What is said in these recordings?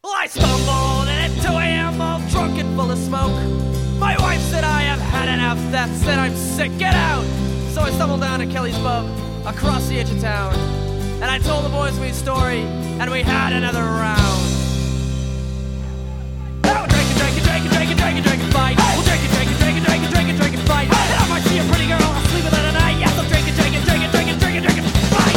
Well, I stumbled in at 2 a.m. all drunk and full of smoke. My wife said I have had enough, that said I'm sick, get out! So I stumbled down to Kelly's Pub, across the edge of town. And I told the boys my story, and we had another round. Oh, drink and fight. We'll drink and fight. And if I see a pretty girl, I'll sleep with her tonight. Yes, I'll drink and fight.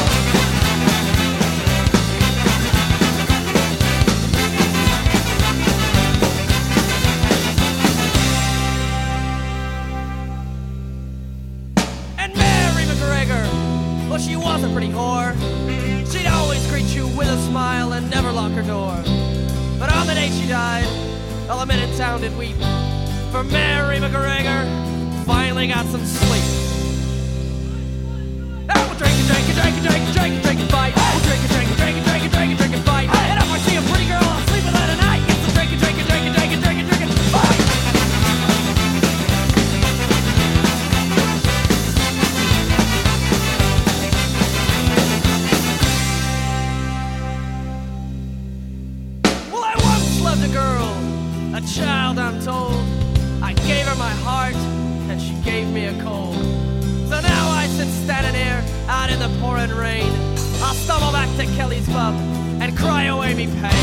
And Mary McGregor, well, she was a pretty whore. She'd always greet you with a smile and never lock her door. But on the day she died, all the men in town did weep, for Mary McGregor finally got some sleep. Oh, we'll drink and fight. We'll drink and fight. And if I see a pretty girl, I'll sleep with her tonight. Yes, we'll drink and fight. Well, I once loved a girl, a child I'm told. I gave her my heart, and she gave me a cold. So now I sit standing here, out in the pouring rain. I'll stumble back to Kelly's Pub, and cry away me pain.